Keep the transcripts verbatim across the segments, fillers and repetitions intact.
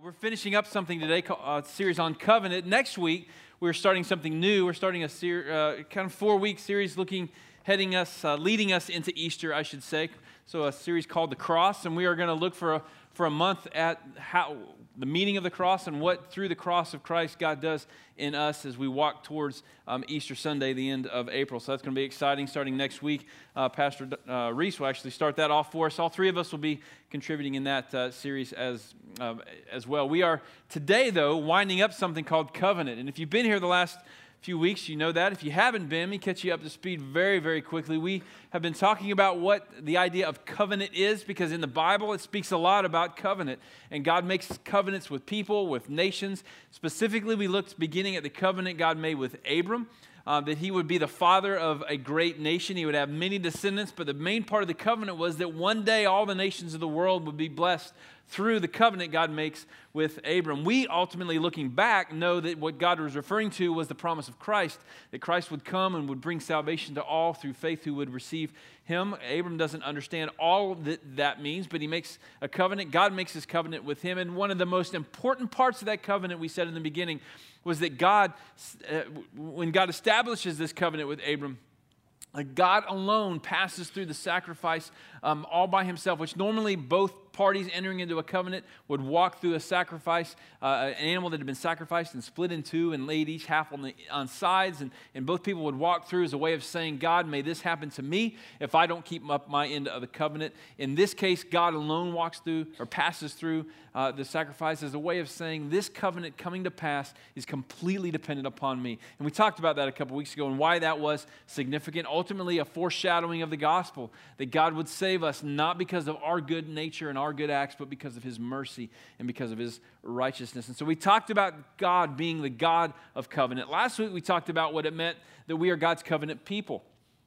We're finishing up something today, called a uh, series on covenant. Next week, we're starting something new. We're starting a ser- uh, kind of four-week series looking, heading us, uh, leading us into Easter, I should say. So a series called The Cross, and we are going to look for a, for a month at how the meaning of the cross and what through the cross of Christ God does in us as we walk towards um, Easter Sunday, the end of April. So that's going to be exciting. Starting next week, uh, Pastor uh, Reese will actually start that off for us. All three of us will be contributing in that uh, series as uh, as well. We are today, though, winding up something called covenant. And if you've been here the last few weeks, you know that. If you haven't been, let me catch you up to speed very, very quickly. We have been talking about what the idea of covenant is, because in the Bible it speaks a lot about covenant. And God makes covenants with people, with nations. Specifically, we looked beginning at the covenant God made with Abram, uh, that he would be the father of a great nation. He would have many descendants, but the main part of the covenant was that one day all the nations of the world would be blessed through the covenant God makes with Abram. We ultimately, looking back, know that what God was referring to was the promise of Christ, that Christ would come and would bring salvation to all through faith who would receive him. Abram doesn't understand all that that means, but he makes a covenant. God makes his covenant with him, and one of the most important parts of that covenant, we said in the beginning, was that God, uh, when God establishes this covenant with Abram, like God alone passes through the sacrifice um, all by himself, which normally both parties entering into a covenant would walk through a sacrifice, uh, an animal that had been sacrificed and split in two and laid each half on the on sides, and, and both people would walk through as a way of saying, God, may this happen to me if I don't keep up my end of the covenant. In this case, God alone walks through or passes through uh, the sacrifice as a way of saying, this covenant coming to pass is completely dependent upon me. And we talked about that a couple weeks ago and why that was significant. Ultimately, a foreshadowing of the gospel, that God would save us not because of our good nature and our good acts, but because of his mercy and because of his righteousness. And so we talked about God being the God of covenant. Last week we talked about what it meant that we are God's covenant people.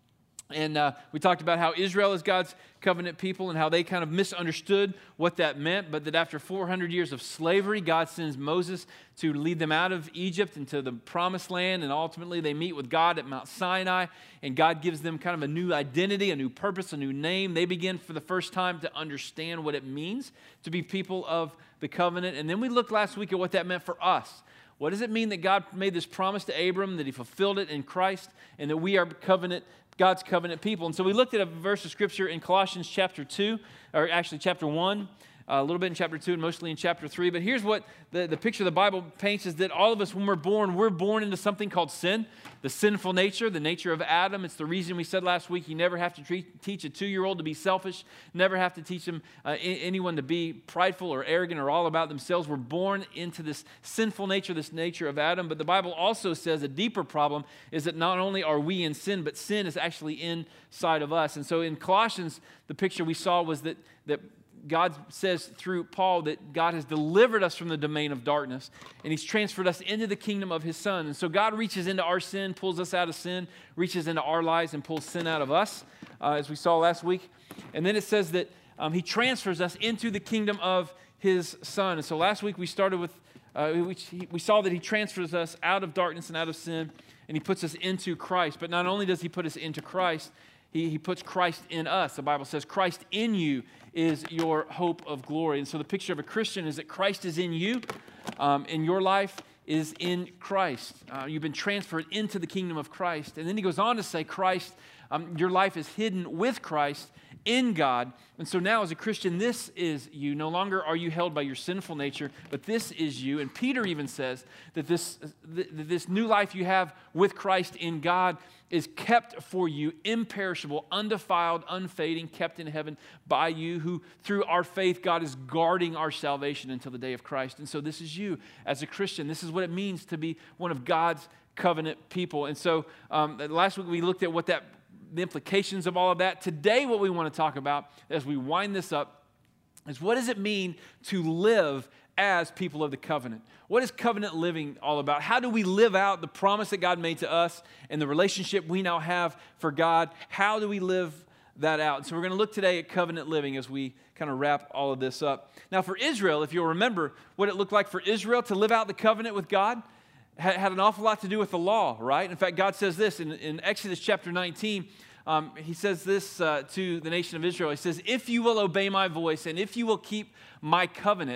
And uh, we talked about how Israel is God's covenant people and how they kind of misunderstood what that meant, but that after four hundred years of slavery, God sends Moses to lead them out of Egypt into the promised land, and ultimately they meet with God at Mount Sinai, and God gives them kind of a new identity, a new purpose, a new name. They begin for the first time to understand what it means to be people of the covenant. And then we looked last week at what that meant for us. What does it mean that God made this promise to Abram, that he fulfilled it in Christ, and that we are covenant God's covenant people? And so we looked at a verse of Scripture in Colossians chapter two, or actually chapter one, a little bit in chapter two and mostly in chapter three. But here's what the, the picture the Bible paints is that all of us, when we're born, we're born into something called sin, the sinful nature, the nature of Adam. It's the reason we said last week you never have to treat, teach a two-year-old to be selfish, never have to teach them, uh, anyone to be prideful or arrogant or all about themselves. We're born into this sinful nature, this nature of Adam. But the Bible also says a deeper problem is that not only are we in sin, but sin is actually inside of us. And so in Colossians, the picture we saw was that that God says through Paul that God has delivered us from the domain of darkness, and he's transferred us into the kingdom of his Son. And so God reaches into our sin, pulls us out of sin, reaches into our lives and pulls sin out of us, uh, as we saw last week. And then it says that um, he transfers us into the kingdom of his Son. And so last week we started with, uh, we, we saw that he transfers us out of darkness and out of sin, and he puts us into Christ. But not only does he put us into Christ, He, he puts Christ in us. The Bible says Christ in you is your hope of glory. And so the picture of a Christian is that Christ is in you, um, and your life is in Christ. Uh, you've been transferred into the kingdom of Christ. And then he goes on to say, Christ, um, your life is hidden with Christ in God. And so now as a Christian, this is you. No longer are you held by your sinful nature, but this is you. And Peter even says that this, that this new life you have with Christ in God is kept for you, imperishable, undefiled, unfading, kept in heaven by you, who through our faith, God is guarding our salvation until the day of Christ. And so this is you as a Christian. This is what it means to be one of God's covenant people. And so um, last week we looked at what that the implications of all of that. Today, what we want to talk about as we wind this up is what does it mean to live as people of the covenant? What is covenant living all about? How do we live out the promise that God made to us and the relationship we now have for God? How do we live that out? And so we're going to look today at covenant living as we kind of wrap all of this up. Now for Israel, if you'll remember what it looked like for Israel to live out the covenant with God, had an awful lot to do with the law, right? In fact, God says this in, in Exodus chapter nineteen. Um, he says this uh, to the nation of Israel. He says, if you will obey my voice and if you will keep my covenant,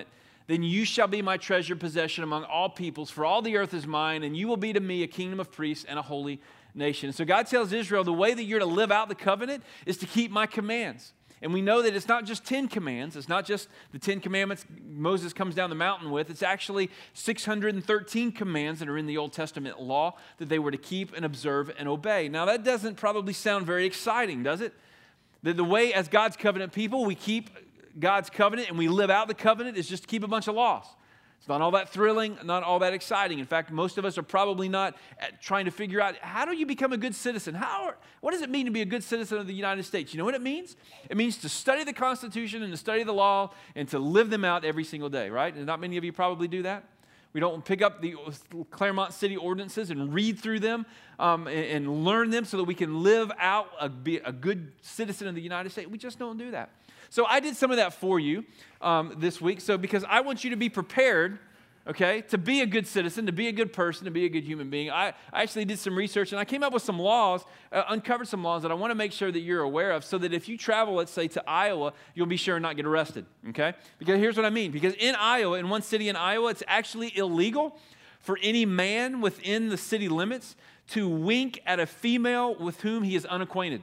then you shall be my treasured possession among all peoples, for all the earth is mine, and you will be to me a kingdom of priests and a holy nation. So God tells Israel the way that you're to live out the covenant is to keep my commands. And we know that it's not just ten commands. It's not just the ten commandments Moses comes down the mountain with. It's actually six hundred thirteen commands that are in the Old Testament law that they were to keep and observe and obey. Now, that doesn't probably sound very exciting, does it? That the way as God's covenant people, we keep God's covenant and we live out the covenant is just to keep a bunch of laws. It's not all that thrilling, not all that exciting. In fact, most of us are probably not at trying to figure out, how do you become a good citizen? How? What does it mean to be a good citizen of the United States? You know what it means? It means to study the Constitution and to study the law and to live them out every single day, right? And not many of you probably do that. We don't pick up the Claremont City ordinances and read through them um, and, and learn them so that we can live out, a, be a good citizen of the United States. We just don't do that. So I did some of that for you um, this week. So because I want you to be prepared, okay, to be a good citizen, to be a good person, to be a good human being. I, I actually did some research, and I came up with some laws, uh, uncovered some laws that I want to make sure that you're aware of so that if you travel, let's say, to Iowa, you'll be sure not get arrested, okay? Because here's what I mean. Because in Iowa, in one city in Iowa, it's actually illegal for any man within the city limits to wink at a female with whom he is unacquainted.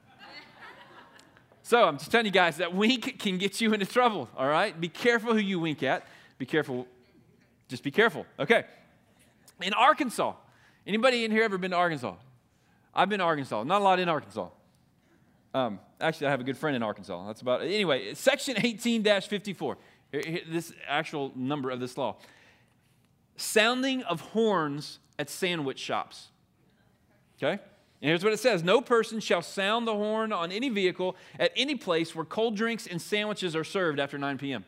So I'm just telling you guys, that wink can get you into trouble, all right? Be careful who you wink at. Be careful. Just be careful. Okay. In Arkansas, anybody in here ever been to Arkansas? I've been to Arkansas. Not a lot in Arkansas. Um, actually, I have a good friend in Arkansas. That's about it. Anyway, Section eighteen dash fifty-four, this actual number of this law. Sounding of horns at sandwich shops. Okay? And here's what it says. No person shall sound the horn on any vehicle at any place where cold drinks and sandwiches are served after nine p.m.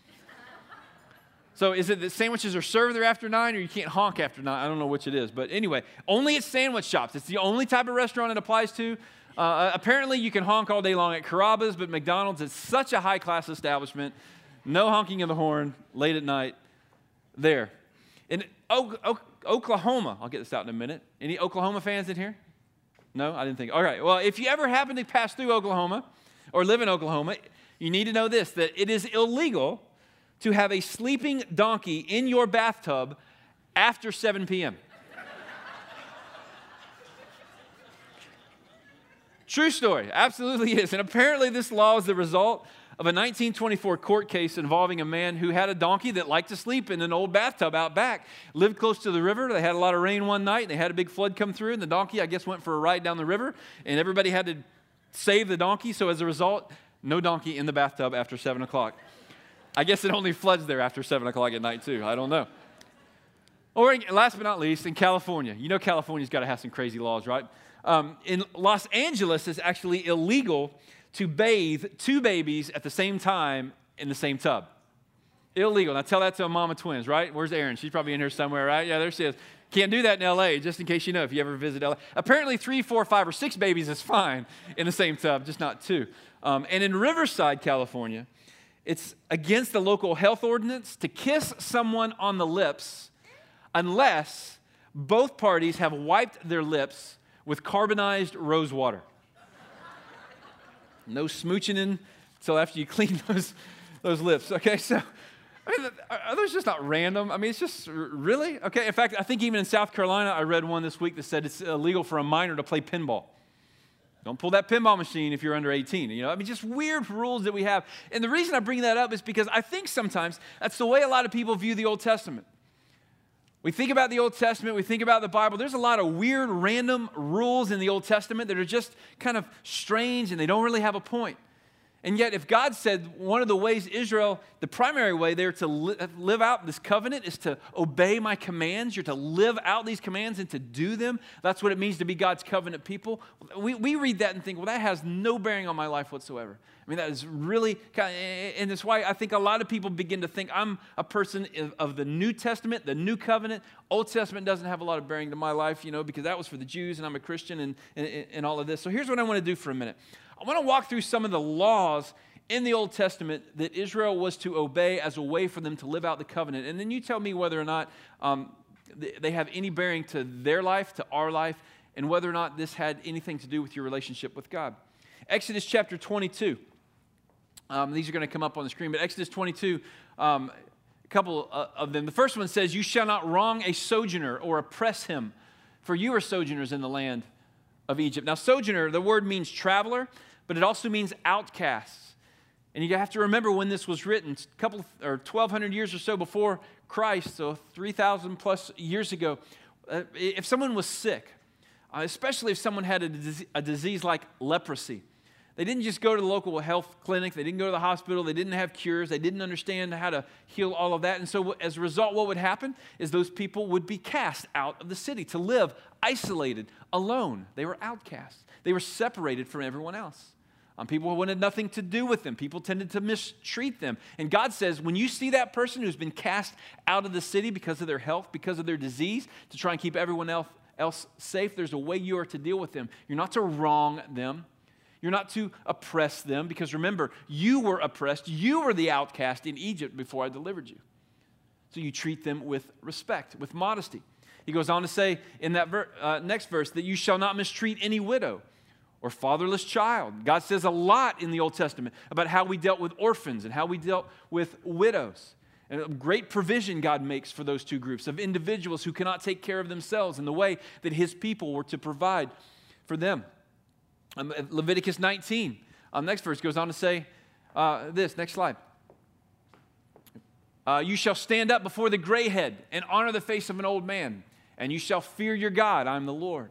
So is it that sandwiches are served there after nine, or you can't honk after nine? I don't know which it is. But anyway, only at sandwich shops. It's the only type of restaurant it applies to. Uh, apparently, you can honk all day long at Carrabba's, but McDonald's is such a high-class establishment. No honking of the horn late at night there. In o- o- Oklahoma, I'll get this out in a minute. Any Oklahoma fans in here? No, I didn't think. All right. Well, if you ever happen to pass through Oklahoma or live in Oklahoma, you need to know this, that it is illegal to have a sleeping donkey in your bathtub after seven p.m. True story. Absolutely is. And apparently this law is the result of a nineteen twenty-four court case involving a man who had a donkey that liked to sleep in an old bathtub out back. Lived close to the river. They had a lot of rain one night. They had a big flood come through, and the donkey, I guess, went for a ride down the river, and everybody had to save the donkey. So as a result, no donkey in the bathtub after seven o'clock. I guess it only floods there after seven o'clock at night, too. I don't know. Or last but not least, in California. You know California's got to have some crazy laws, right? Um, in Los Angeles, it's actually illegal to bathe two babies at the same time in the same tub. Illegal. Now tell that to a mom of twins, right? Where's Erin? She's probably in here somewhere, right? Yeah, there she is. Can't do that in L A, just in case you know, if you ever visit L A. Apparently three, four, five, or six babies is fine in the same tub, just not two. Um, and in Riverside, California, it's against the local health ordinance to kiss someone on the lips unless both parties have wiped their lips with carbonized rose water. No smooching until after you clean those, those lips. Okay, so I mean, are those just not random? I mean, it's just really? Okay, in fact, I think even in South Carolina, I read one this week that said it's illegal for a minor to play pinball. Don't pull that pinball machine if you're under eighteen. You know, I mean, just weird rules that we have. And the reason I bring that up is because I think sometimes that's the way a lot of people view the Old Testament. We think about the Old Testament, we think about the Bible. There's a lot of weird, random rules in the Old Testament that are just kind of strange and they don't really have a point. And yet, if God said one of the ways Israel, the primary way they're to li- live out this covenant is to obey my commands, you're to live out these commands and to do them. That's what it means to be God's covenant people. We, we read that and think, well, that has no bearing on my life whatsoever. I mean, that is really, kind of, and it's why I think a lot of people begin to think I'm a person of the New Testament, the New Covenant. Old Testament doesn't have a lot of bearing to my life, you know, because that was for the Jews and I'm a Christian and, and, and all of this. So here's what I want to do for a minute. I want to walk through some of the laws in the Old Testament that Israel was to obey as a way for them to live out the covenant. And then you tell me whether or not um, they have any bearing to their life, to our life, and whether or not this had anything to do with your relationship with God. Exodus chapter twenty-two. Um, these are going to come up on the screen, but Exodus twenty-two, um, couple uh, of them. The first one says, you shall not wrong a sojourner or oppress him, for you are sojourners in the land of Egypt. Now, sojourner, the word means traveler, but it also means outcasts. And you have to remember when this was written, a couple or twelve hundred years or so before Christ, so three thousand plus years ago. Uh, if someone was sick, uh, especially if someone had a, dis- a disease like leprosy, they didn't just go to the local health clinic. They didn't go to the hospital. They didn't have cures. They didn't understand how to heal all of that. And so as a result, what would happen is those people would be cast out of the city to live isolated, alone. They were outcasts. They were separated from everyone else. Um, people wanted nothing to do with them. People tended to mistreat them. And God says, when you see that person who's been cast out of the city because of their health, because of their disease, to try and keep everyone else, else safe, there's a way you are to deal with them. You're not to wrong them. You're not to oppress them, because remember, you were oppressed. You were the outcast in Egypt before I delivered you. So you treat them with respect, with modesty. He goes on to say in that ver- uh, next verse that you shall not mistreat any widow or fatherless child. God says a lot in the Old Testament about how we dealt with orphans and how we dealt with widows. And a great provision God makes for those two groups of individuals who cannot take care of themselves in the way that his people were to provide for them. Um, Leviticus nineteen, um, next verse goes on to say uh, this. Next slide. Uh, you shall stand up before the gray head and honor the face of an old man, and you shall fear your God. I am the Lord.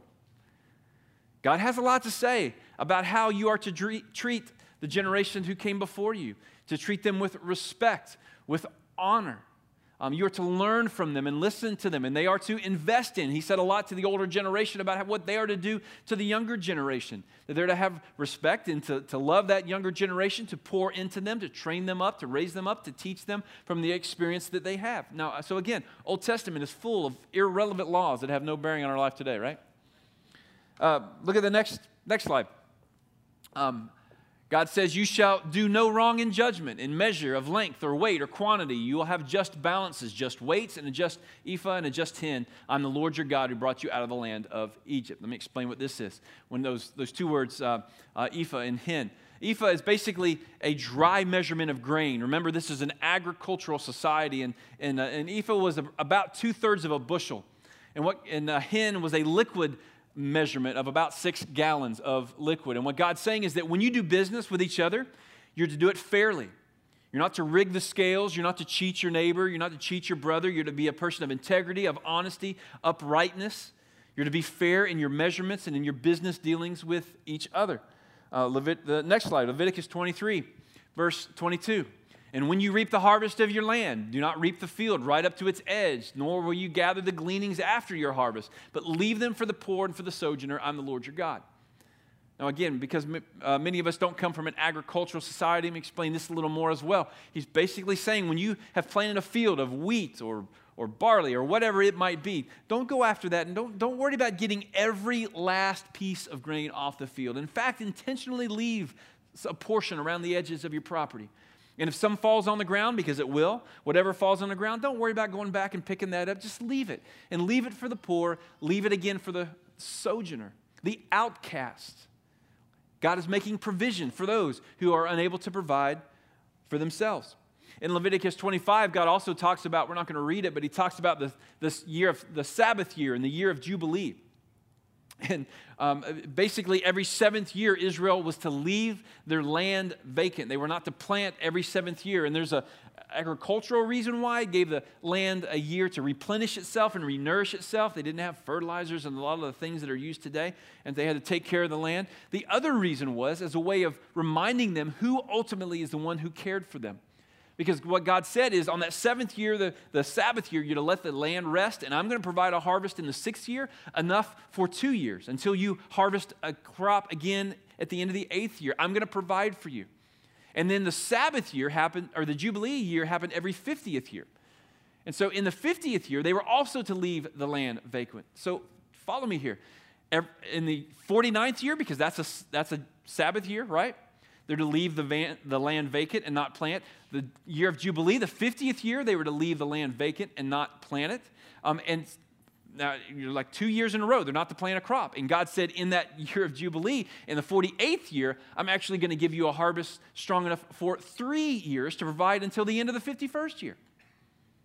God has a lot to say about how you are to dre- treat the generation who came before you, to treat them with respect, with honor. Um, you are to learn from them and listen to them, and they are to invest in. He said a lot to the older generation about how, what they are to do to the younger generation, that they're to have respect and to, to love that younger generation, to pour into them, to train them up, to raise them up, to teach them from the experience that they have. Now, so again, Old Testament is full of irrelevant laws that have no bearing on our life today, right? Uh, look at the next, next slide. Um, God says, you shall do no wrong in judgment, in measure of length or weight or quantity. You will have just balances, just weights, and a just ephah and a just hin. I'm the Lord your God who brought you out of the land of Egypt. Let me explain what this is. When those, those two words, uh, uh, ephah and hin. Ephah is basically a dry measurement of grain. Remember, this is an agricultural society, and, and uh, an ephah was a, about two-thirds of a bushel. And, what, and a hin was a liquid measurement of about six gallons of liquid. And what God's saying is that when you do business with each other, you're to do it fairly. You're not to rig the scales. You're not to cheat your neighbor. You're not to cheat your brother. You're to be a person of integrity, of honesty, uprightness. You're to be fair in your measurements and in your business dealings with each other. Uh, Levit- the next slide, Leviticus twenty-three, verse twenty-two. And when you reap the harvest of your land, do not reap the field right up to its edge, nor will you gather the gleanings after your harvest, but leave them for the poor and for the sojourner. I'm the Lord your God. Now again, because uh, many of us don't come from an agricultural society, let me explain this a little more as well. He's basically saying when you have planted a field of wheat or, or barley or whatever it might be, don't go after that, and don't, don't worry about getting every last piece of grain off the field. In fact, intentionally leave a portion around the edges of your property. And if some falls on the ground, because it will, whatever falls on the ground, don't worry about going back and picking that up. Just leave it. And leave it for the poor. Leave it again for the sojourner, the outcast. God is making provision for those who are unable to provide for themselves. In Leviticus twenty-five, God also talks about, we're not going to read it, but he talks about the, this year of the Sabbath year and the year of Jubilee. And um, basically every seventh year, Israel was to leave their land vacant. They were not to plant every seventh year. And there's an agricultural reason why. It gave the land a year to replenish itself and renourish itself. They didn't have fertilizers and a lot of the things that are used today, and they had to take care of the land. The other reason was as a way of reminding them who ultimately is the one who cared for them. Because what God said is on that seventh year, the, the Sabbath year, you're to let the land rest, and I'm going to provide a harvest in the sixth year, enough for two years, until you harvest a crop again at the end of the eighth year. I'm going to provide for you. And then the Sabbath year happened, or the Jubilee year happened every fiftieth year. And so in the fiftieth year, they were also to leave the land vacant. So follow me here. In the forty-ninth year, because that's a, that's a Sabbath year, right? They're to leave the, van, the land vacant and not plant. The year of Jubilee, the fiftieth year, they were to leave the land vacant and not plant it. Um, and now you're like two years in a row, they're not to plant a crop. And God said in that year of Jubilee, in the forty-eighth year, I'm actually going to give you a harvest strong enough for three years to provide until the end of the fifty-first year.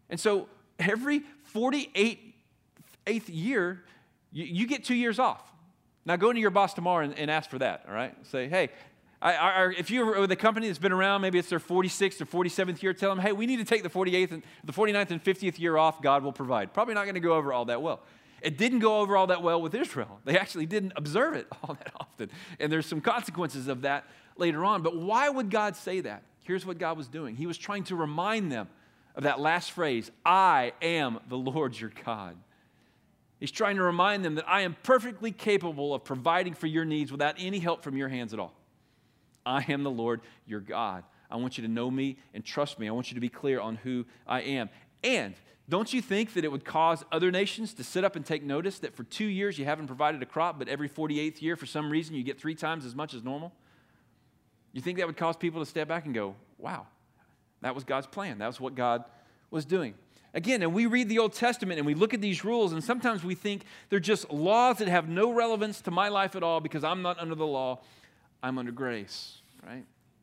And so every forty-eighth year, you, you get two years off. Now go into your boss tomorrow and, and ask for that, all right? Say, hey, I, I, if you're with a company that's been around, maybe it's their forty-sixth or forty-seventh year, tell them, hey, we need to take the forty-eighth and the forty-ninth and fiftieth year off, God will provide. Probably not going to go over all that well. It didn't go over all that well with Israel. They actually didn't observe it all that often. And there's some consequences of that later on. But why would God say that? Here's what God was doing. He was trying to remind them of that last phrase, I am the Lord your God. He's trying to remind them that I am perfectly capable of providing for your needs without any help from your hands at all. I am the Lord your God. I want you to know me and trust me. I want you to be clear on who I am. And don't you think that it would cause other nations to sit up and take notice that for two years you haven't provided a crop, but every forty-eighth year, for some reason, you get three times as much as normal? You think that would cause people to step back and go, wow, that was God's plan. That was what God was doing. Again, and we read the Old Testament and we look at these rules, and sometimes we think they're just laws that have no relevance to my life at all because I'm not under the law, I'm under grace, right?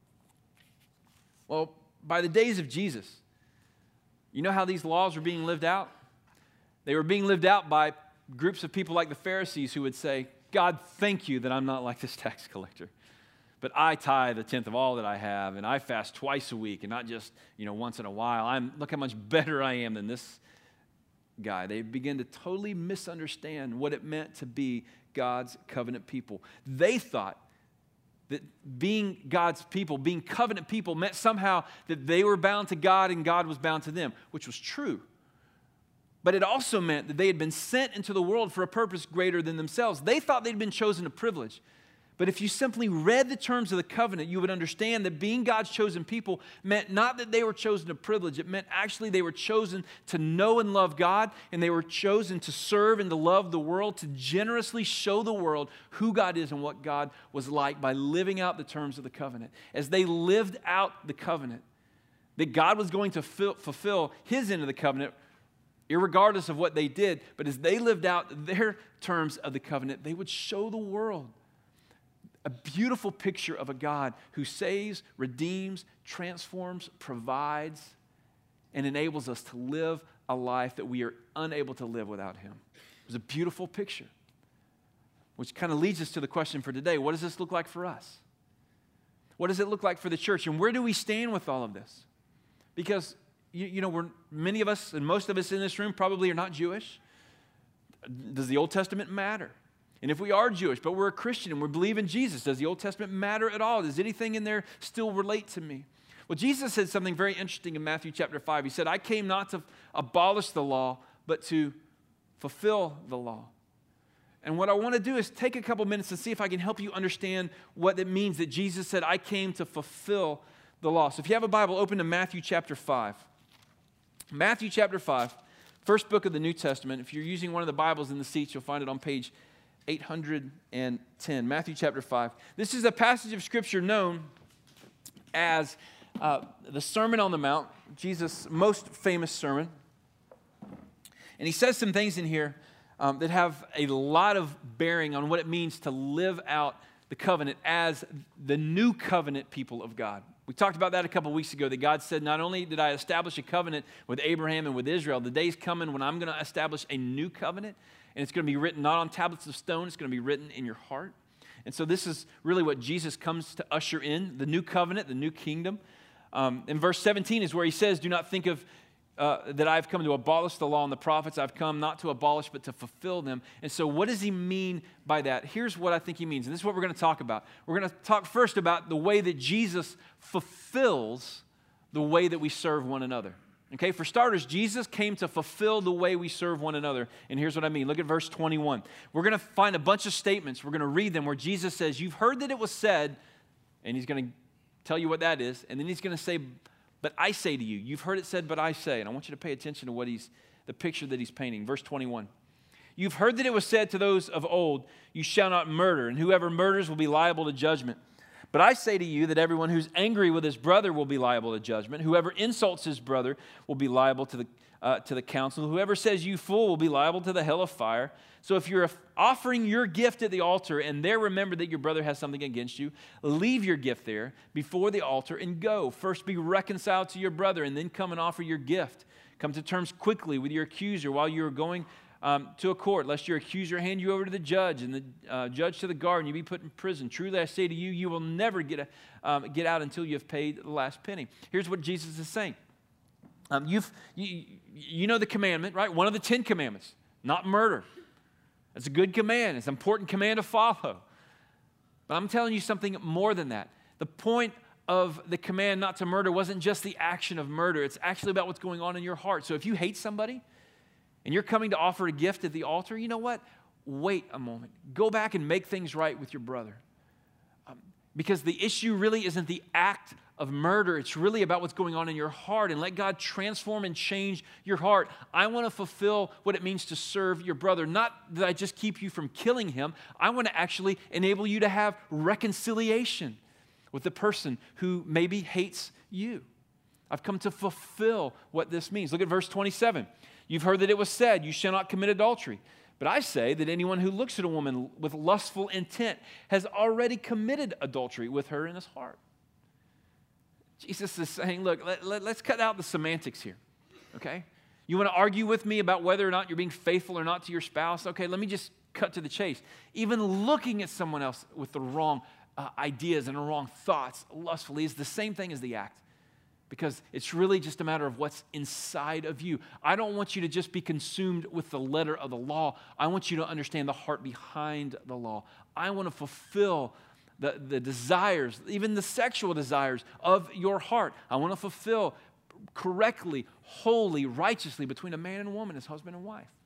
Well, by the days of Jesus, you know how these laws were being lived out? They were being lived out by groups of people like the Pharisees who would say, God, thank you that I'm not like this tax collector. But I tithe a tenth of all that I have, and I fast twice a week, and not just, you know, once in a while. I'm look how much better I am than this guy. They begin to totally misunderstand what it meant to be God's covenant people. They thought that being God's people, being covenant people, meant somehow that they were bound to God and God was bound to them, which was true. But it also meant that they had been sent into the world for a purpose greater than themselves. They thought they'd been chosen a privilege. But if you simply read the terms of the covenant, you would understand that being God's chosen people meant not that they were chosen a privilege. It meant actually they were chosen to know and love God, and they were chosen to serve and to love the world, to generously show the world who God is and what God was like by living out the terms of the covenant. As they lived out the covenant, that God was going to fulfill his end of the covenant, irregardless of what they did. But as they lived out their terms of the covenant, they would show the world a beautiful picture of a God who saves, redeems, transforms, provides, and enables us to live a life that we are unable to live without him. It was a beautiful picture, which kind of leads us to the question for today. What does this look like for us? What does it look like for the church? And where do we stand with all of this? Because, you, you know, we're, many of us and most of us in this room probably are not Jewish. Does the Old Testament matter? And if we are Jewish, but we're a Christian and we believe in Jesus, does the Old Testament matter at all? Does anything in there still relate to me? Well, Jesus said something very interesting in Matthew chapter five. He said, I came not to abolish the law, but to fulfill the law. And what I want to do is take a couple minutes and see if I can help you understand what it means that Jesus said, I came to fulfill the law. So if you have a Bible, open to Matthew chapter five. Matthew chapter five, first book of the New Testament. If you're using one of the Bibles in the seats, you'll find it on page eight hundred ten, Matthew chapter five. This is a passage of Scripture known as uh, the Sermon on the Mount, Jesus' most famous sermon. And he says some things in here um, that have a lot of bearing on what it means to live out the covenant as the new covenant people of God. We talked about that a couple weeks ago, that God said, not only did I establish a covenant with Abraham and with Israel, the day's coming when I'm going to establish a new covenant. And it's going to be written not on tablets of stone, it's going to be written in your heart. And so this is really what Jesus comes to usher in, the new covenant, the new kingdom. Um, in verse seventeen is where he says, do not think of uh, that I've come to abolish the law and the prophets. I've come not to abolish, but to fulfill them. And so what does he mean by that? Here's what I think he means, and this is what we're going to talk about. We're going to talk first about the way that Jesus fulfills the way that we serve one another. Okay, for starters, Jesus came to fulfill the way we serve one another. And here's what I mean. Look at verse twenty-one. We're going to find a bunch of statements. We're going to read them where Jesus says, you've heard that it was said, and he's going to tell you what that is. And then he's going to say, but I say to you. You've heard it said, but I say. And I want you to pay attention to what he's, the picture that he's painting. Verse twenty-one. You've heard that it was said to those of old, you shall not murder, and whoever murders will be liable to judgment. But I say to you that everyone who's angry with his brother will be liable to judgment. Whoever insults his brother will be liable to the, uh, to the council. Whoever says you fool will be liable to the hell of fire. So if you're offering your gift at the altar and there remember that your brother has something against you, leave your gift there before the altar and go. First be reconciled to your brother and then come and offer your gift. Come to terms quickly with your accuser while you are going um, to a court, lest your accuser hand you over to the judge and the uh, judge to the guard, and you be put in prison. Truly I say to you, you will never get, a, um, get out until you have paid the last penny. Here's what Jesus is saying. Um, you've, you, you know the commandment, right? One of the Ten Commandments, not murder. It's a good command. It's an important command to follow. But I'm telling you something more than that. The point of the command not to murder wasn't just the action of murder. It's actually about what's going on in your heart. So if you hate somebody and you're coming to offer a gift at the altar, you know what? Wait a moment. Go back and make things right with your brother. Um, because the issue really isn't the act of murder. It's really about what's going on in your heart, and let God transform and change your heart. I want to fulfill what it means to serve your brother. Not that I just keep you from killing him. I want to actually enable you to have reconciliation with the person who maybe hates you. I've come to fulfill what this means. Look at verse twenty-seven. You've heard that it was said, you shall not commit adultery. But I say that anyone who looks at a woman with lustful intent has already committed adultery with her in his heart. Jesus is saying, look, let, let, let's cut out the semantics here, okay? You want to argue with me about whether or not you're being faithful or not to your spouse? Okay, let me just cut to the chase. Even looking at someone else with the wrong uh, ideas and the wrong thoughts lustfully is the same thing as the act, because it's really just a matter of what's inside of you. I don't want you to just be consumed with the letter of the law. I want you to understand the heart behind the law. I want to fulfill The, the desires, even the sexual desires of your heart. I want to fulfill correctly, wholly, righteously between a man and a woman as husband and wife.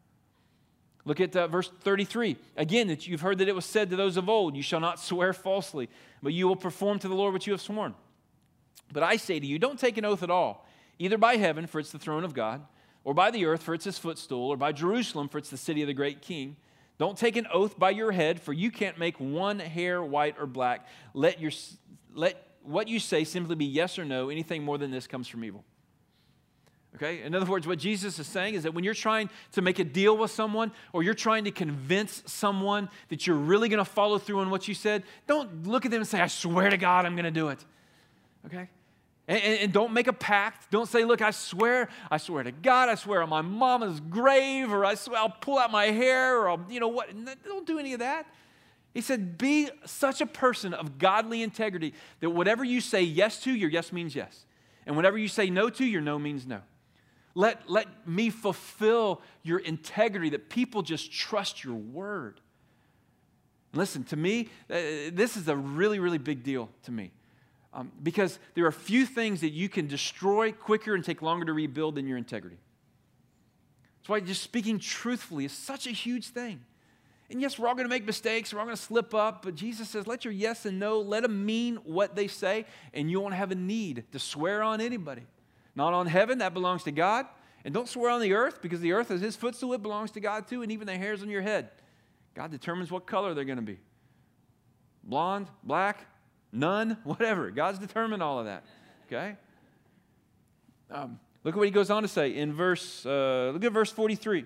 Look at uh, verse thirty-three. Again, that you've heard that it was said to those of old, you shall not swear falsely, but you will perform to the Lord what you have sworn. But I say to you, don't take an oath at all, either by heaven, for it's the throne of God, or by the earth, for it's his footstool, or by Jerusalem, for it's the city of the great king. Don't take an oath by your head, for you can't make one hair white or black. Let your let what you say simply be yes or no. Anything more than this comes from evil. Okay? In other words, what Jesus is saying is that when you're trying to make a deal with someone, or you're trying to convince someone that you're really going to follow through on what you said, don't look at them and say, I swear to God I'm going to do it. Okay? And, and, and don't make a pact. Don't say, look, I swear, I swear to God, I swear on my mama's grave, or I swear I'll pull out my hair, or I'll, you know what. Don't do any of that. He said, be such a person of godly integrity that whatever you say yes to, your yes means yes. And whatever you say no to, your no means no. Let, let me fulfill your integrity, that people just trust your word. And listen, to me, uh, this is a really, really big deal to me. Um, because there are few things that you can destroy quicker and take longer to rebuild than your integrity. That's why just speaking truthfully is such a huge thing. And yes, we're all going to make mistakes, we're all going to slip up, but Jesus says, let your yes and no, let them mean what they say, and you won't have a need to swear on anybody. Not on heaven, that belongs to God. And don't swear on the earth, because the earth is his footstool, it belongs to God too, and even the hairs on your head. God determines what color they're going to be. Blonde, black, none, whatever. God's determined all of that, okay? Um, look at what he goes on to say in verse, uh, look at verse forty-three.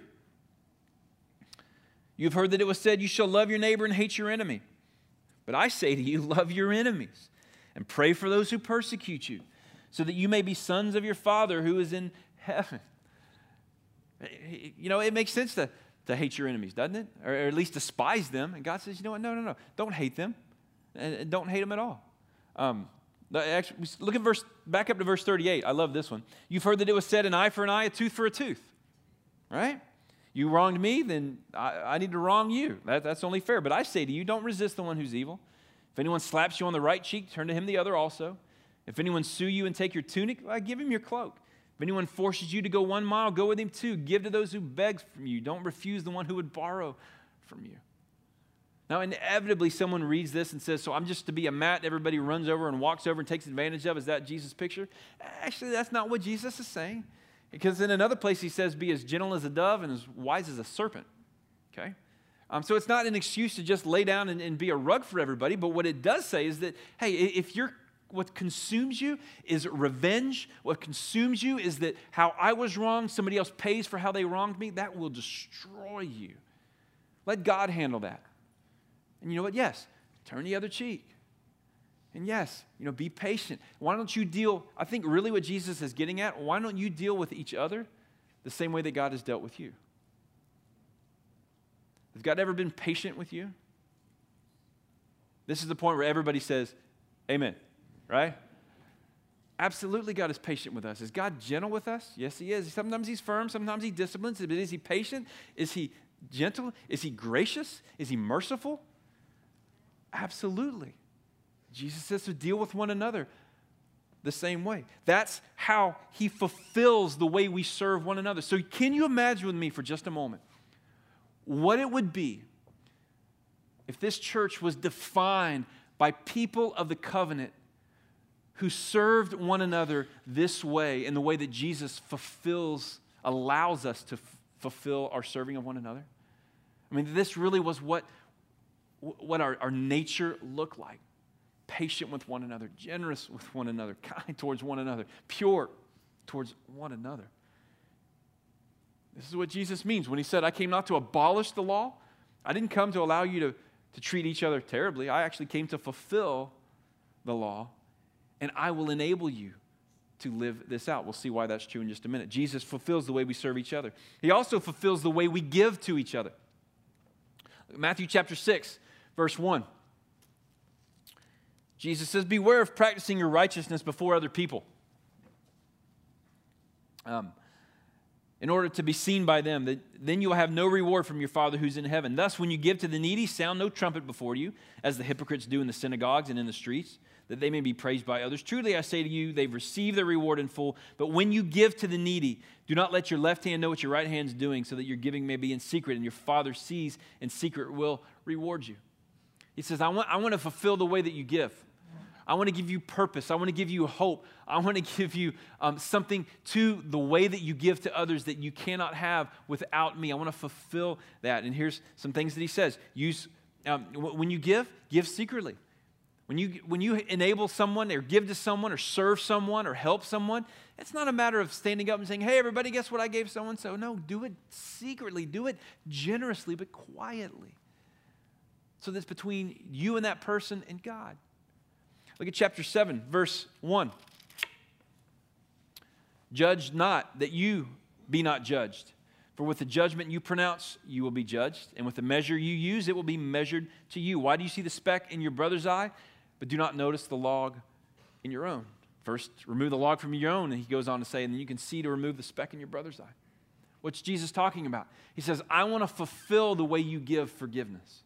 You've heard that it was said, you shall love your neighbor and hate your enemy. But I say to you, love your enemies and pray for those who persecute you, so that you may be sons of your Father who is in heaven. You know, it makes sense to, to hate your enemies, doesn't it? Or, or at least despise them. And God says, you know what, no, no, no, don't hate them. And don't hate them at all. Um, actually, look at verse, back up to verse thirty-eight. I love this one. You've heard that it was said, an eye for an eye, a tooth for a tooth. Right? You wronged me, then I, I need to wrong you. That, that's only fair. But I say to you, don't resist the one who's evil. If anyone slaps you on the right cheek, turn to him the other also. If anyone sue you and take your tunic, well, give him your cloak. If anyone forces you to go one mile, go with him two. Give to those who beg from you. Don't refuse the one who would borrow from you. Now, inevitably, someone reads this and says, so I'm just to be a mat everybody runs over and walks over and takes advantage of. Is that Jesus' picture? Actually, that's not what Jesus is saying. Because in another place, he says, be as gentle as a dove and as wise as a serpent. Okay? Um, so it's not an excuse to just lay down and, and be a rug for everybody. But what it does say is that, hey, if you're, what consumes you is revenge. What consumes you is that how I was wronged, somebody else pays for how they wronged me. That will destroy you. Let God handle that. And you know what? Yes, turn the other cheek. And yes, you know, be patient. Why don't you deal, I think really what Jesus is getting at, why don't you deal with each other the same way that God has dealt with you? Has God ever been patient with you? This is the point where everybody says, amen, right? Absolutely, God is patient with us. Is God gentle with us? Yes, he is. Sometimes he's firm, sometimes he disciplines. But is he patient? Is he gentle? Is he gracious? Is he merciful? Absolutely. Jesus says to deal with one another the same way. That's how he fulfills the way we serve one another. So can you imagine with me for just a moment what it would be if this church was defined by people of the covenant who served one another this way, in the way that Jesus fulfills, allows us to f- fulfill our serving of one another? I mean, this really was what, what our, our nature looked like. Patient with one another, generous with one another, kind towards one another, pure towards one another. This is what Jesus means when he said, I came not to abolish the law. I didn't come to allow you to, to treat each other terribly. I actually came to fulfill the law, and I will enable you to live this out. We'll see why that's true in just a minute. Jesus fulfills the way we serve each other. He also fulfills the way we give to each other. Matthew chapter six, verse one. Jesus says, beware of practicing your righteousness before other people, um, in order to be seen by them. That then you will have no reward from your Father who's in heaven. Thus, when you give to the needy, sound no trumpet before you, as the hypocrites do in the synagogues and in the streets, that they may be praised by others. Truly, I say to you, they've received their reward in full. But when you give to the needy, do not let your left hand know what your right hand is doing, so that your giving may be in secret, and your Father sees in secret will reward you. He says, I want, I want to fulfill the way that you give. I want to give you purpose. I want to give you hope. I want to give you um, something to the way that you give to others that you cannot have without me. I want to fulfill that. And here's some things that he says. Use um, when you give, give secretly. When you, when you enable someone or give to someone or serve someone or help someone, it's not a matter of standing up and saying, hey, everybody, guess what I gave so-and-so? No, do it secretly. Do it generously, but quietly. So that's between you and that person and God. Look at chapter seven, verse one. Judge not, that you be not judged. For with the judgment you pronounce, you will be judged. And with the measure you use, it will be measured to you. Why do you see the speck in your brother's eye, but do not notice the log in your own? First, remove the log from your own, and he goes on to say, and then you can see to remove the speck in your brother's eye. What's Jesus talking about? He says, I want to fulfill the way you give forgiveness.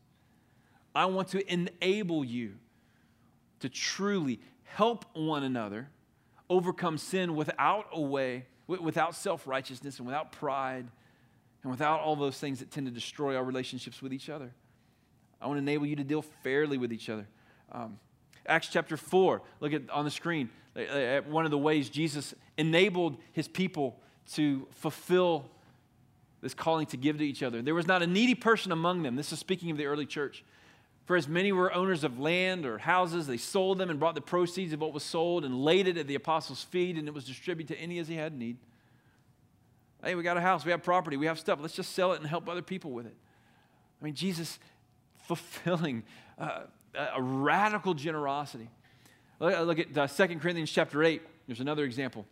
I want to enable you to truly help one another overcome sin without a way, without self-righteousness and without pride and without all those things that tend to destroy our relationships with each other. I want to enable you to deal fairly with each other. Um, Acts chapter four, look at on the screen, at one of the ways Jesus enabled his people to fulfill this calling to give to each other. There was not a needy person among them. This is speaking of the early church. For as many were owners of land or houses, they sold them and brought the proceeds of what was sold and laid it at the apostles' feet, and it was distributed to any as he had need. Hey, we got a house, we have property, we have stuff. Let's just sell it and help other people with it. I mean, Jesus fulfilling uh, a radical generosity. Look, look at uh, Second Corinthians chapter eight. There's another example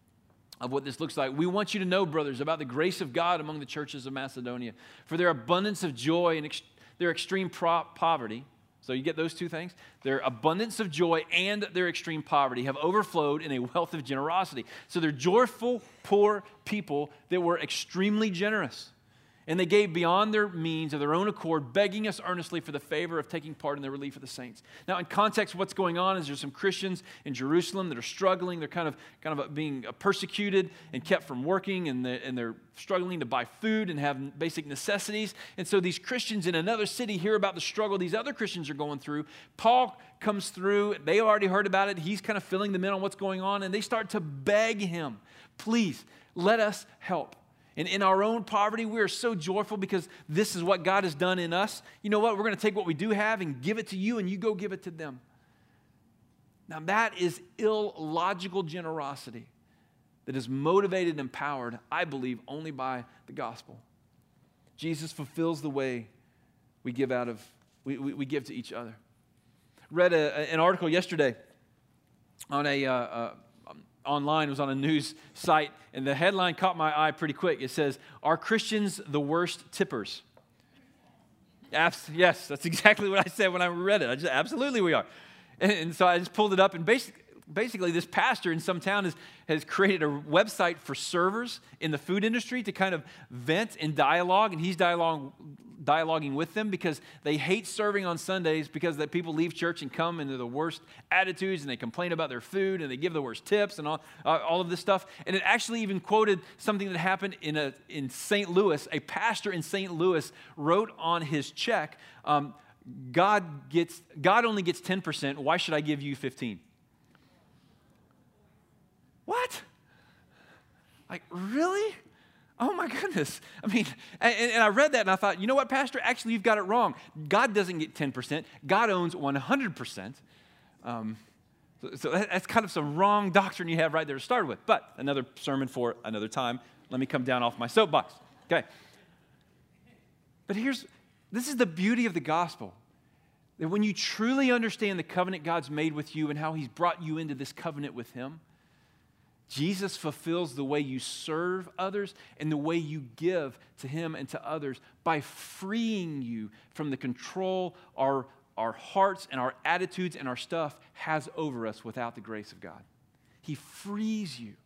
of what this looks like. We want you to know, brothers, about the grace of God among the churches of Macedonia. For their abundance of joy and ex- their extreme pro- poverty, so you get those two things, their abundance of joy and their extreme poverty have overflowed in a wealth of generosity. So they're joyful, poor people that were extremely generous. And they gave beyond their means of their own accord, begging us earnestly for the favor of taking part in the relief of the saints. Now, in context, what's going on is there's some Christians in Jerusalem that are struggling. They're kind of, kind of being persecuted and kept from working, and, the, and they're struggling to buy food and have basic necessities. And so these Christians in another city hear about the struggle these other Christians are going through. Paul comes through. They already heard about it. He's kind of filling them in on what's going on, and they start to beg him, please, let us help. And in our own poverty, we are so joyful because this is what God has done in us. You know what? We're going to take what we do have and give it to you, and you go give it to them. Now, that is illogical generosity that is motivated and empowered, I believe, only by the gospel. Jesus fulfills the way we give out of, we, we, we give to each other. read a, an article yesterday on a uh, uh, online. It was on a news site, and the headline caught my eye pretty quick. It says, "Are Christians the worst tippers?" Abs- yes, that's exactly what I said when I read it. I just, absolutely we are. And, and so I just pulled it up, and basically, basically this pastor in some town has, has created a website for servers in the food industry to kind of vent and dialogue, and he's dialogue, dialoguing with them because they hate serving on Sundays because that people leave church and come into the worst attitudes, and they complain about their food, and they give the worst tips and all, uh, all of this stuff. And it actually even quoted something that happened in, a, in Saint Louis. A pastor in Saint Louis wrote on his check, um, God gets God only gets ten percent. Why should I give you fifteen? What? Like, really? Oh my goodness. I mean, and, and I read that and I thought, you know what, Pastor? Actually, you've got it wrong. God doesn't get ten percent. God owns one hundred percent. Um, so so that, that's kind of some wrong doctrine you have right there to start with. But another sermon for another time. Let me come down off my soapbox. Okay. But here's, this is the beauty of the gospel. That when you truly understand the covenant God's made with you and how he's brought you into this covenant with him, Jesus fulfills the way you serve others and the way you give to him and to others by freeing you from the control our, our hearts and our attitudes and our stuff has over us without the grace of God. He frees you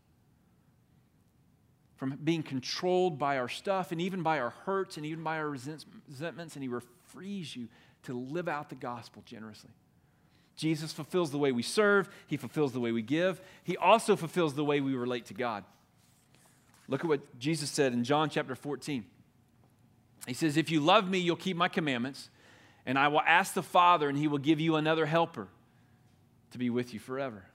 from being controlled by our stuff and even by our hurts and even by our resentments, and he frees you to live out the gospel generously. Jesus fulfills the way we serve. He fulfills the way we give. He also fulfills the way we relate to God. Look at what Jesus said in John chapter fourteen. He says, "If you love me, you'll keep my commandments, and I will ask the Father, and he will give you another helper to be with you forever."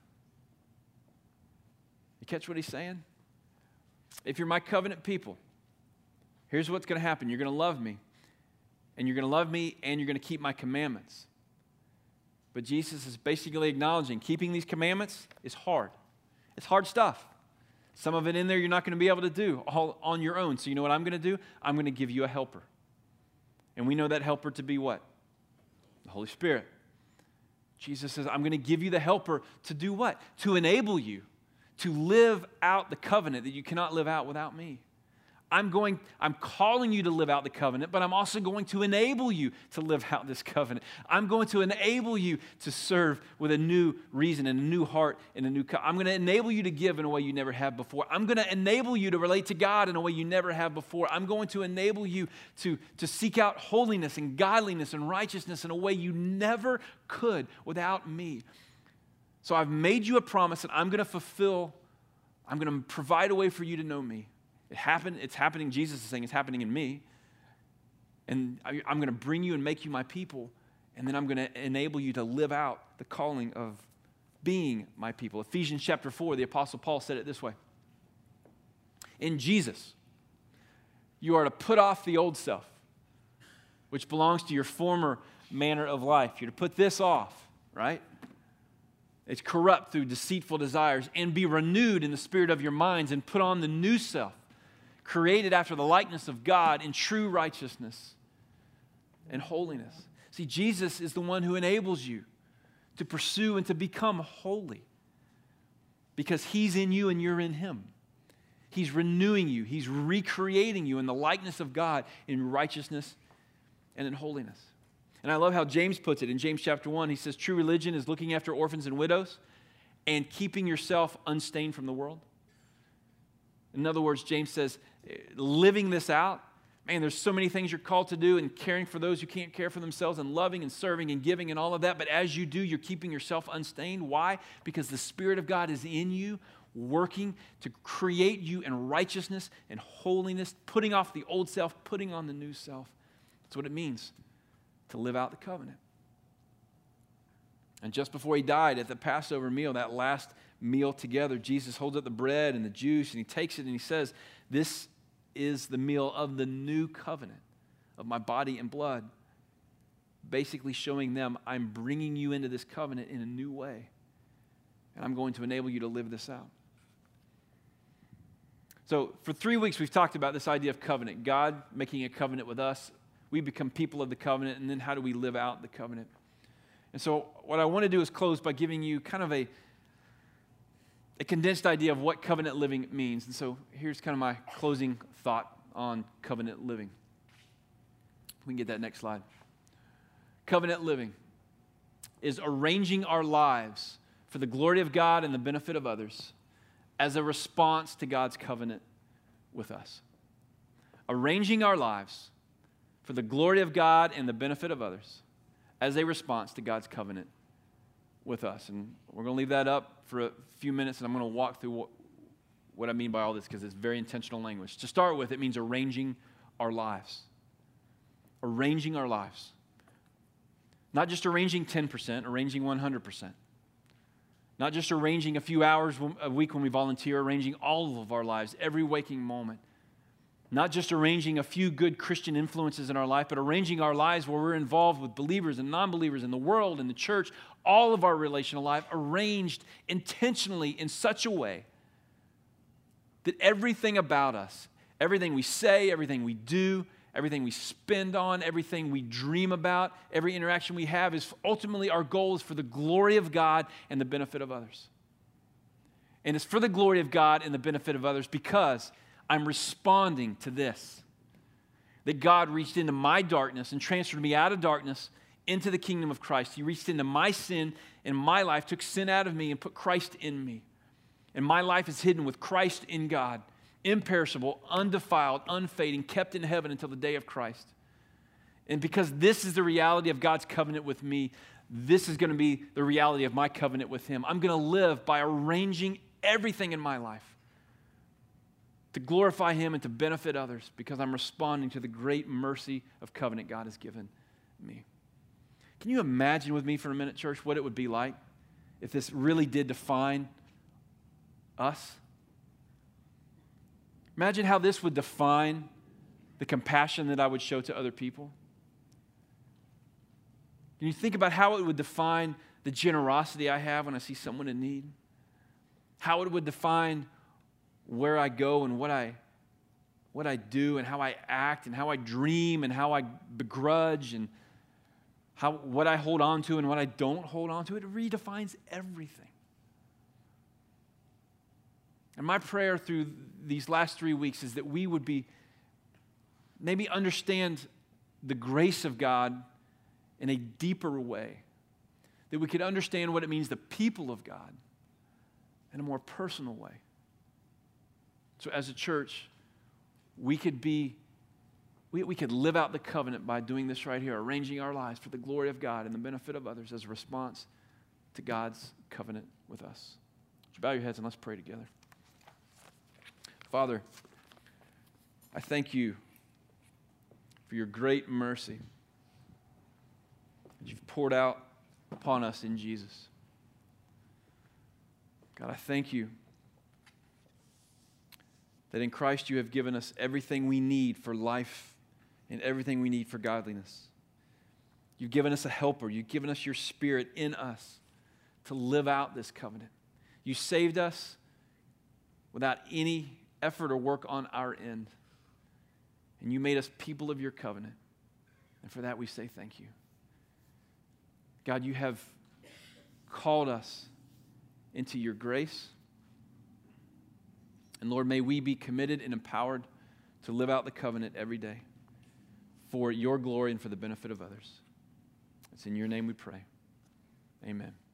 You catch what he's saying? If you're my covenant people, here's what's going to happen. You're going to love me, and you're going to love me, and you're going to keep my commandments. But Jesus is basically acknowledging keeping these commandments is hard. It's hard stuff. Some of it in there you're not going to be able to do all on your own. So you know what I'm going to do? I'm going to give you a helper. And we know that helper to be what? The Holy Spirit. Jesus says, I'm going to give you the helper to do what? To enable you to live out the covenant that you cannot live out without me. I'm going, I'm calling you to live out the covenant, but I'm also going to enable you to live out this covenant. I'm going to enable you to serve with a new reason and a new heart and a new co- I'm going to enable you to give in a way you never have before. I'm going to enable you to relate to God in a way you never have before. I'm going to enable you to, to seek out holiness and godliness and righteousness in a way you never could without me. So I've made you a promise that I'm going to fulfill. I'm going to provide a way for you to know me. It happened, it's happening, Jesus is saying it's happening in me. And I, I'm going to bring you and make you my people. And then I'm going to enable you to live out the calling of being my people. Ephesians chapter four, the Apostle Paul said it this way. In Jesus, you are to put off the old self, which belongs to your former manner of life. You're to put this off, right? It's corrupt through deceitful desires, and be renewed in the spirit of your minds, and put on the new self, created after the likeness of God in true righteousness and holiness. See, Jesus is the one who enables you to pursue and to become holy because he's in you and you're in him. He's renewing you. He's recreating you in the likeness of God in righteousness and in holiness. And I love how James puts it in James chapter one. He says, true religion is looking after orphans and widows and keeping yourself unstained from the world. In other words, James says, living this out, man, there's so many things you're called to do, and caring for those who can't care for themselves, and loving and serving and giving and all of that. But as you do, you're keeping yourself unstained. Why? Because the Spirit of God is in you, working to create you in righteousness and holiness, putting off the old self, putting on the new self. That's what it means to live out the covenant. And just before he died at the Passover meal, that last meal together, Jesus holds up the bread and the juice, and he takes it and he says, this is the meal of the new covenant of my body and blood. Basically showing them, I'm bringing you into this covenant in a new way, and I'm going to enable you to live this out. So for three weeks, we've talked about this idea of covenant. God making a covenant with us. We become people of the covenant, and then how do we live out the covenant? And so what I want to do is close by giving you kind of a, a condensed idea of what covenant living means. And so here's kind of my closing thought on covenant living. We can get that next slide. Covenant living is arranging our lives for the glory of God and the benefit of others as a response to God's covenant with us. Arranging our lives for the glory of God and the benefit of others as a response to God's covenant with us. And we're going to leave that up for a few minutes, and I'm going to walk through what, what I mean by all this, because it's very intentional language. To start with, it means arranging our lives. Arranging our lives. Not just arranging ten percent, arranging one hundred percent. Not just arranging a few hours a week when we volunteer, arranging all of our lives, every waking moment. Not just arranging a few good Christian influences in our life, but arranging our lives where we're involved with believers and non-believers in the world, in the church, all of our relational life arranged intentionally in such a way that everything about us, everything we say, everything we do, everything we spend on, everything we dream about, every interaction we have is ultimately our goal is for the glory of God and the benefit of others. And it's for the glory of God and the benefit of others because I'm responding to this. That God reached into my darkness and transferred me out of darkness into the kingdom of Christ. He reached into my sin in my life, took sin out of me and put Christ in me. And my life is hidden with Christ in God, imperishable, undefiled, unfading, kept in heaven until the day of Christ. And because this is the reality of God's covenant with me, this is going to be the reality of my covenant with Him. I'm going to live by arranging everything in my life to glorify Him and to benefit others because I'm responding to the great mercy of covenant God has given me. Can you imagine with me for a minute, church, what it would be like if this really did define us? Imagine how this would define the compassion that I would show to other people. Can you think about how it would define the generosity I have when I see someone in need? How it would define where I go and what I, what I do and how I act and how I dream and how I begrudge and how, what I hold on to and what I don't hold on to. It redefines everything. And my prayer through these last three weeks is that we would be, maybe understand the grace of God in a deeper way. That we could understand what it means, the people of God, in a more personal way. So as a church, we could be, we, we could live out the covenant by doing this right here, arranging our lives for the glory of God and the benefit of others as a response to God's covenant with us. Would you bow your heads and let's pray together. Father, I thank you for your great mercy that you've poured out upon us in Jesus. God, I thank you that in Christ you have given us everything we need for life and everything we need for godliness. You've given us a helper. You've given us your Spirit in us to live out this covenant. You saved us without any effort or work on our end. And you made us people of your covenant. And for that we say thank you. God, you have called us into your grace. And Lord, may we be committed and empowered to live out the covenant every day for your glory and for the benefit of others. It's in your name we pray. Amen.